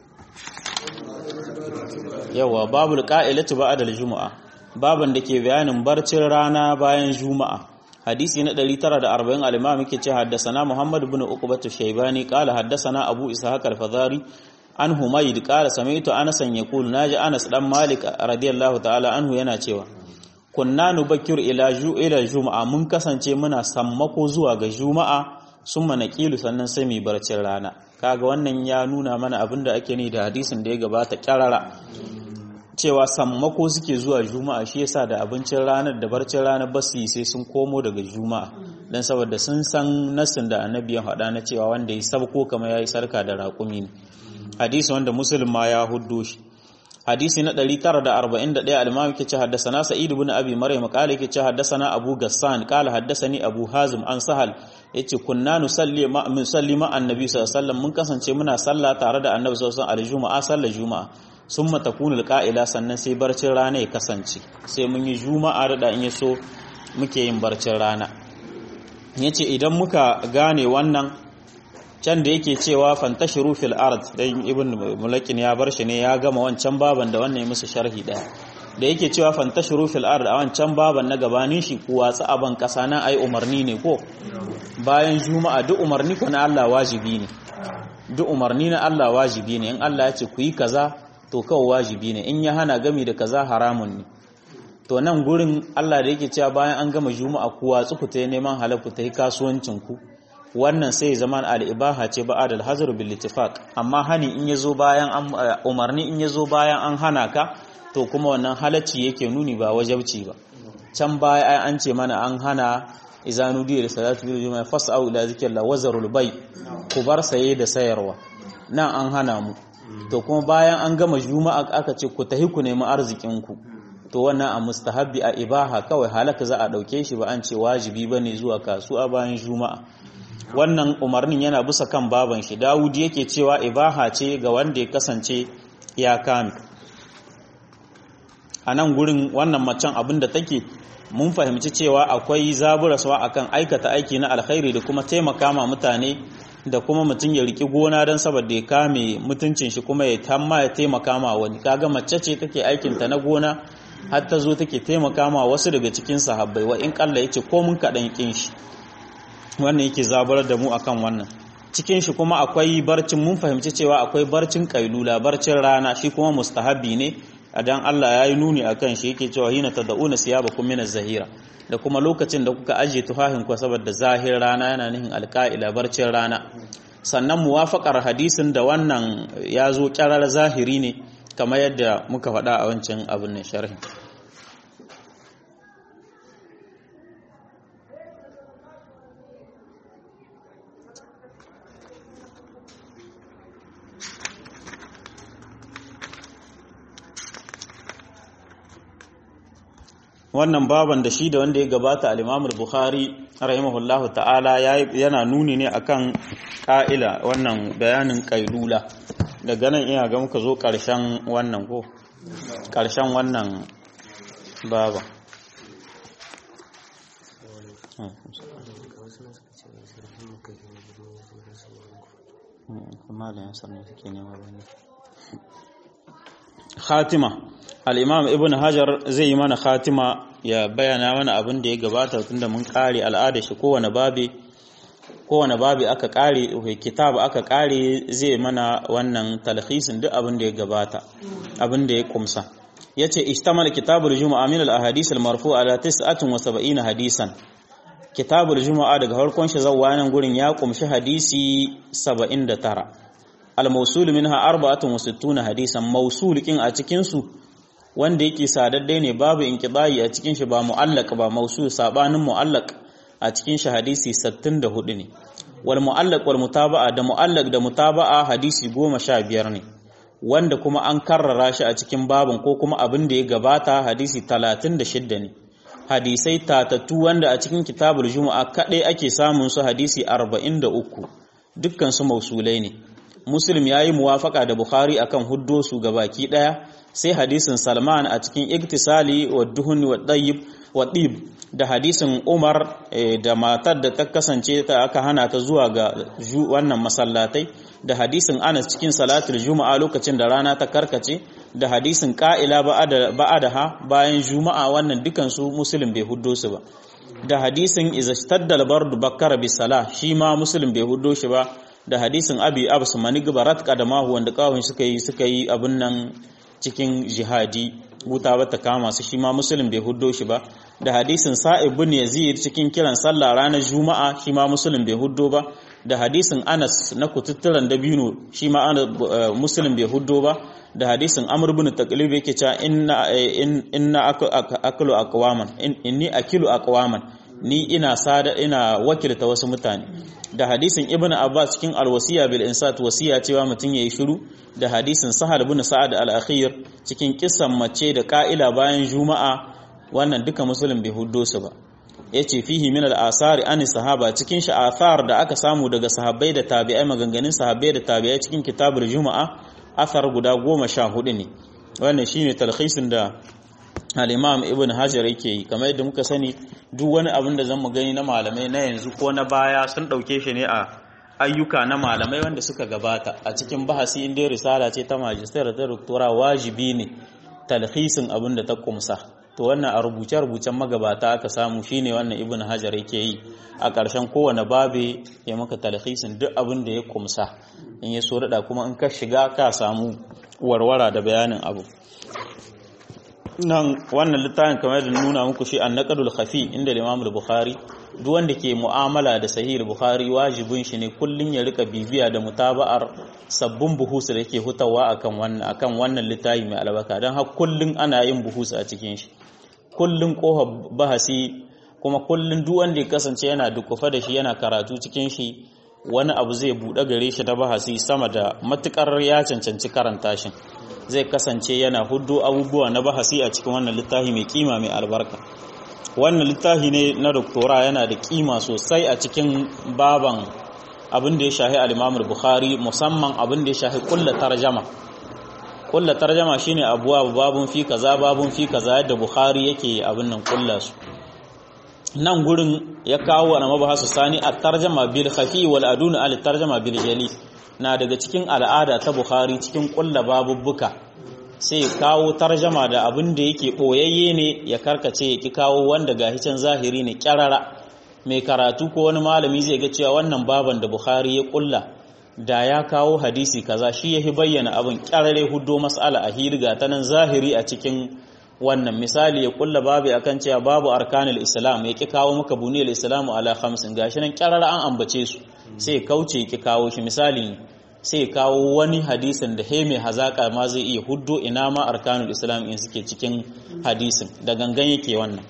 yawa babul qa'ilatu ba'da al-jumu'a baban da ke bayanin barcin rana bayan juma'a hadisi na ɗari tara da arba'in al-imam yake ce haddathana muhammad ibn uqbah ash-shaybani qala haddathana abu ishaq al-fadhari an humayd qala sami'tu anas yaqulu naji anas dan malik radiyallahu ta'ala anhu yana cewa kunna nubakkir ila ju ila juma'a mun kasance muna sammako zuwa ga juma'a summa naqilu sannan sai mu barcin rana kaga wannan ya nuna mana abinda ake ni da hadisin da ya gabata kyarara cewa sammako suke zuwa juma'a shi yasa da abincin ranar da barcin ranar basu yi sai sun komo daga juma'a dan saboda sun san nasin da annabi ya faɗa na cewa wanda ya sabko kamar yayi sarka da raƙumi ne hadisi wanda muslim ma ya huddo shi hadisi na ɗari tara da arba'in da ɗaya al-imam yake ce haddathana sa'id ibn abi maryam qala yake ce haddathana abu gassan qala haddathani abu hazim an sahal yace kunna nusalli ma nusalli ma annabi sallallahu alaihi wasallam mun kasance muna sallah tare da annabi sallallahu alaihi wasallam al-juma'a sallar juma'a summa takunu al-qa'ila sannan sai barcin rana ya kasance sai mun yi juma'a da in yaso muke yin barcin rana yace idan muka gane wannan can da yake cewa fantashiru fil ard dan ibn mulakin ya bar shi ne ya gama wancan baban da wannan ya musu sharhi daya da yake cewa fantashiru fil ard a wancan baban na gabanin shi ku watsa aban kasa nan ai umarni ne ko bayan juma'a duk umarni ko na Allah wajibi ne duk umarni na Allah wajibi ne in Allah ya ce ku yi kaza to kawai wajibi ne in ya hana gami da kaza haramun ne to nan gurin Allah da yake cewa bayan an gama juma'a ku watsu ku ta neman halal ku ta yi kasuwancin ku wannan sai zaman al-ibaha ce ba'ad al-hazr bil ittifaq amma hani in yazo bayan an umarni in yazo bayan an hana ka to kuma wannan halacci yake nuni ba wajabci ba. Can baya an ce mana an hana izanu diya da salatu bil juma'a fas'au ila zikrillah wazarul bay, ku bar saye da sayarwa, nan an hana mu. To kuma bayan an gama juma'a aka ce ku tahi ku nemi arzikin ku, to wannan a mustahabbi a ibaha kawai halaka za a dauke shi ba an ce wajibi bane zuwa kasuwa bayan juma'a. Wannan umarnin yana bisa kan baban shi. Dawud yake cewa ibaha ce ga wanda ya kasance ya kame. A nan gurin wannan macen abin da take mun fahimci cewa akwai zaburaswa akan aikata aiki na alkhairi da kuma taimaka ma mutane, da kuma mutum ya riki gona don saboda ya kame mutuncin shi kuma ya tamma ya taimaka ma wani. Kaga mace ce take aikin ta na gona har ta zo take taimaka ma wasu daga cikin sahabbai, wa in kalla yace ko mun kadan kin shi. Wannan yake zaburar da mu akan wannan. Cikin shi kuma akwai barcin, mun fahimci cewa akwai barcin kailula, barcin rana, shi kuma mustahabi ne. Adan Allah ya yi nuni akan shi yake cewa hina tad'una siyabakum min az-zahira, da kuma lokacin da kuka aje tuhahin ku saboda zahir rana, yana nihin alqa'ila barcin rana. Sannan muwafaqar hadisin da wannan ya zo kyarar zahiri ne kamar yadda muka faɗa a wancan abin nan sharhi. Wannan baban da shi da wanda ya gabata al-Imam al-Bukhari rahimahullahu ta'ala yana nuni ne akan ƙa'ila wannan bayanin kailula. Daga nan ina ga muka zo ƙarshen wannan ko ƙarshen wannan baba. Khatima. Al'imam Ibn Hajar zai yi mana khatima ya bayana mana abin da ya gabata tunda mun kare al'ada shi kowane babi kowane babi aka kare kitab aka kare zai mana wannan talhisin duk abin da ya gabata, abin da ya kumsa. Yace ishtamal kitabul jumu'a min al-ahadith al-marfu'a ala tis'atin wa sab'ina hadisan. Kitabul jumu'a daga farkon shi zawwa nan gurin ya kumshi hadisi saba'in da tara. Al-mawsul minha arba'atun wa sittuna hadisan. Mawsul kin a cikin su wanda yake sadaddai ne, babu inqida'i a cikin shi, ba mu'allaq ba mausul, sabanin mu'allaq a cikin shi hadisi sittin da hudu ne. Wal mu'allaq wal mutaba'a, da mu'allaq da mutaba'a hadisi goma sha biyar ne, wanda kuma an karrara shi a cikin babin ko kuma abin da ya gabata hadisi talatin da shida ne. Hadisai tatattu wanda a cikin kitabul jumu'a kadai ake samun su hadisi arba'in da uku, dukkan su mausulai ne. Muslim yayi muwafaka da Bukhari akan huddo su gabaki daya, sai hadisin Salman a cikin iktisali wa duhun wa tayyib wa tib, da hadisin Umar da matar da ta kasance ta aka hana ta zuwa ga wannan masallatai, da hadisin Anas cikin salatul juma'a lokacin da rana ta karkace, da hadisin Qa'ila ba'adaha bayan juma'a, wannan dukan su Muslim bai huddo su ba. Da hadisin izashtaddal bardu bakkara bis salah, shi ma Muslim bai huddo shi ba. Da hadisin Abi Abs manigbarat qadamahu, wanda kawun suka yi suka yi abun nan cikin jihadi, wuta bata kama su, shi ma Muslim bai huddo shi ba. Da hadisin Sa'ib bin Yazid cikin kiran sallah ranar Juma'a, shi ma Muslim bai huddo ba. Da hadisin Anas na kututturan dabino, shi ma Muslim bai huddo ba. Da hadisin Amr bin Taqlib yake cewa inna inna aklu aqwaman inni akilu aqwaman, ni ina sada ina wakilta wasu mutane. Da hadisin Ibn Abbas cikin alwasiya bil insat, wasiya cewa mutum yayi shiru. Da hadisin Sahal bin Sa'ad al-Akhir cikin kissan mace da ka'ila bayan juma'a, wannan duka Muslim bai huddo su ba. Yace fihi min al-asari an sahaba, cikin shi athar da aka samu daga sahabbai da tabi'ai, maganganun sahabbai da tabi'ai cikin kitabul juma'a athar guda goma sha hudu ne. Wannan shine talhisin da al-Imam Ibn Hajar yake yi. Kamar yadda muka sani, duk wani abin da zan mu gani na malamai na yanzu ko na baya sun dauke shi ne a ayyuka na malamai wanda suka gabata. A cikin bahasi inda risala ce ta magister da doctora, wajibi ne talhisin abin da ta kumsa. To wannan a rubuce-rubucen magabata aka samu, shine wannan Ibn Hajar yake yi a ƙarshen kowane babe ya maka talhisin duk abin da ya kumsa. In ya so daɗa kuma in ka shiga ka samu warwara da bayanin abu. nan wannan littafin kamar da nuna muku shi an-naqdul khafi inda Imam al-Bukhari duk wanda ke mu'amala da sahih al-Bukhari wajibin shi ne kullun ya rika bibiya da mutaba'ar sabbin buhusu da yake hutawa akan wannan akan wannan littafi mai albarka dan har kullun ana yin buhusu a cikin shi kullun kohar bahasi kuma kullun duk wanda ya kasance yana dukufa da shi yana karatu cikin shi wani abu zai buɗe gare shi da bahasi sama da matukar ya cancanci karanta shi zai kasance yana huddo abubuwa na bahasi a cikin wannan littafi mai kima mai albarka wannan littafi ne na doktora yana da kima sosai a cikin baban abin da ya shahi al-Imam al-Bukhari musamman abin da ya shahi kullu tarjama kullu tarjama shine abuwa babun fi kaza babun fi kaza yadda Bukhari yake abin nan kullasu nan gurin ya kawo ana mabahasu sani at-tarjama bil khafi wal aduna al-tarjama bil jali na daga cikin al'ada ta Bukhari cikin kulla babubbuka sai ya kawo tarjama da abin da yake boyayye ne ya karkace ya ki kawo wanda gahi can zahiri ne kyarara mai karatu ko wani malami zai ga cewa wannan baban da Bukhari ya kulla da ya kawo hadisi kaza shi yahi bayyana abin kyarare huddo mas'ala a hirga ta nan zahiri a cikin wannan misali ya kulla babu akan cewa babu arkanul islam ya ki kawo maka buniyal islamu ala khamsin gashi nan kyarara an ambace su sai kauce ya ki kawo shi misali sai kawo wani hadisin da he mai hazaka ma zai iya huddo ina ma arkanul islam in suke cikin hadisin da gangan yake wannan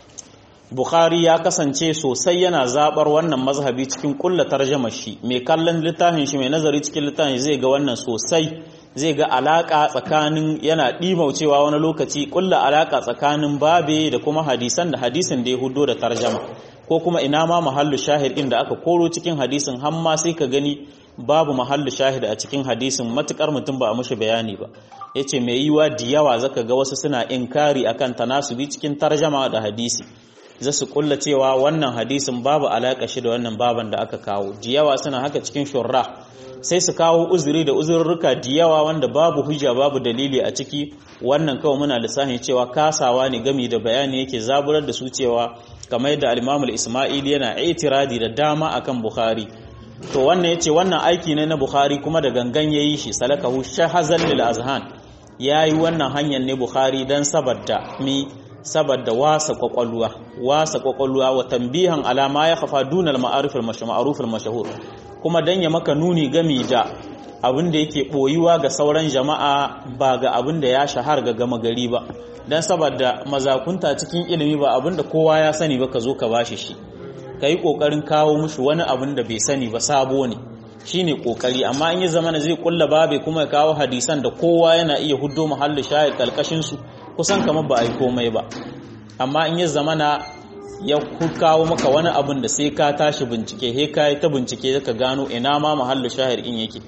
Bukhari ya kasance sosai yana zabar wannan mazhabi cikin kulla tarjama shi mai kallon littafin shi mai nazari cikin littafin zai ga wannan sosai zai ga alaka tsakanin yana dimaucewa wani lokaci kulla alaka tsakanin babe da kuma hadisan da hadisin da ya huddo da tarjama ko kuma ina ma mahallu shahid inda aka koro cikin hadisin har ma sai ka gani babu mahallu shahid a cikin hadisin matukar mutum ba a mushi bayani ba yace mai yiwa da yawa zaka ga wasu suna inkari akan tanasubi cikin tarjama da hadisi za su kulla cewa wannan hadisin babu alaka shi da wannan baban da aka kawo da yawa suna haka cikin shurra sai su kawo uzuri da uzurruka da yawa wanda babu hujja babu dalili a ciki wannan kawai muna lissafi cewa kasawa ne gami da bayani yake zaburar da su cewa kamar yadda al-Imam al-Isma'ili yana itiradi da dama akan Bukhari to wannan yace wannan aiki ne na Bukhari kuma da gangan yayi shi salakahu shahazan lil azhan yayi wannan hanyar ne Bukhari dan saboda mi saboda wasa kwakwalwa wasa kwakwalwa wa tambihan ala ma ya khafa dunal ma'arif al-mashma'ruf al-mashhur kuma dan ya maka nuni gami da abin da yake boyuwa ga sauran jama'a ba ga abin da ya shahar ga gama gari ba dan saboda mazakunta cikin ilimi ba abin da kowa ya sani ba ka zo ka bashi shi kai kokarin kawo mushi wani abin da bai sani ba sabo ne shine kokari amma in ya zamana zai kulla babe kuma ya kawo hadisan da kowa yana iya huddo mahallu shahid kalkashin su kusan kamar ba a yi komai ba amma in ya zamana ya kawo maka wani abin da sai ka tashi bincike he ka yi ta bincike ka gano ina ma mahallu shahir in yake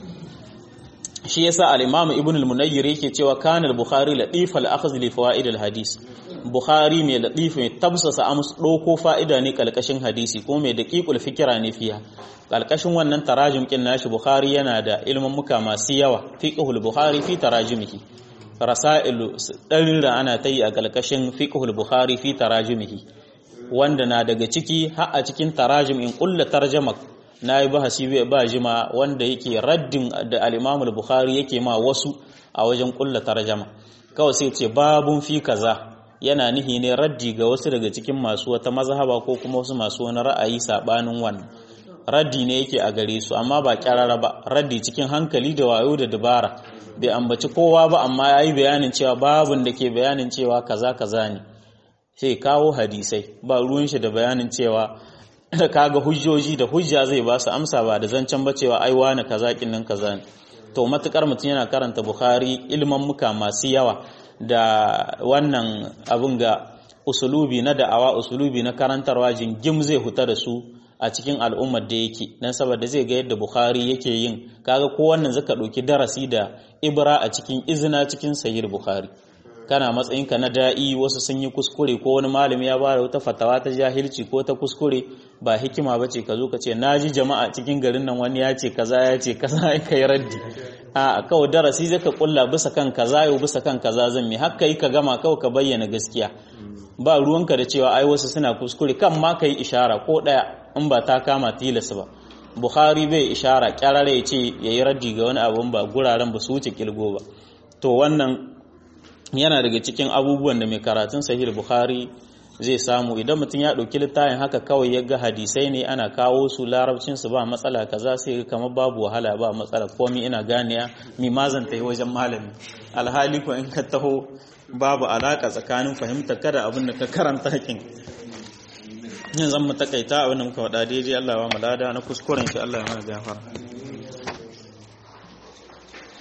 shi yasa al-imam ibn al-munayyir yake cewa kana al-bukhari latif al-akhdh li fawaid al-hadis bukhari mai latif mai tabsasa amus doko fa'ida ne kalkashin hadisi ko mai daqiqul fikra ne fiha kalkashin wannan tarajum kin nashi bukhari yana da ilmin muka masu yawa fiqhul bukhari fi tarajumihi rasailu ɗarin da ana ta yi a ƙalƙashin fiqhul bukhari fi tarajumihi wanda na daga ciki har a cikin tarajum in kulla tarjama nayi bahasi ba jima wanda yake raddin da al-Imam al-Bukhari yake ma wasu a wajen kulla tarjama kawai sai ce babun fi kaza yana nihi ne raddi ga wasu daga cikin masu wata mazhaba ko kuma wasu masu wani ra'ayi sabanin wannan raddi ne yake a gare su amma ba kyarara ba raddi cikin hankali da wayo da dabara bai ambaci kowa ba amma ya yi bayanin cewa babun da ke bayanin cewa kaza kaza ne sai kawo hadisai ba ruwan shi da bayanin cewa da kaga hujjoji da hujja zai ba su amsa ba da zancen ba cewa ai wani kaza kin nan kaza ne to matukar mutum yana karanta Bukhari ilman muka masu yawa da wannan abun ga usulubi na da'awa usulubi na karantarwa jingim zai huta da su a cikin al'ummar da yake dan saboda zai ga yadda Bukhari yake yin kaga ko wannan zaka dauki darasi da ibra a cikin izina cikin sahih Bukhari kana matsayinka na da'i wasu sun yi kuskure ko wani malami ya bada wata fatawa ta jahilci ko ta kuskure ba hikima bace ka zo ka ce naji jama'a cikin garin nan wani ya ce kaza ya ce kaza kai raddi a kawai darasi zaka kulla bisa kan kaza yau bisa kan kaza zan mi hakka yi ka gama kawai ka bayyana gaskiya ba ruwanka da cewa ai wasu suna kuskure kan ma kai ishara ko daya in ba ta kama tilas ba Bukhari bai ishara kyarare ya ce yayi raddi ga wani abun ba guraren ba su wuce kilgo ba to wannan yana daga cikin abubuwan da mai karatun sahih bukhari zai samu idan mutum ya ɗauki littafin haka kawai ya ga hadisai ne ana kawo su larabcin su ba matsala kaza sai kamar babu wahala ba matsala komai ina ganiya mi mazan ta yi wajen malami alhali ko in ka taho babu alaka tsakanin fahimta kada abin da ka karanta kin yin zan mu takaita abin da muka faɗa daidai Allah ya ba mu lada na kuskuren shi Allah ya mana gafara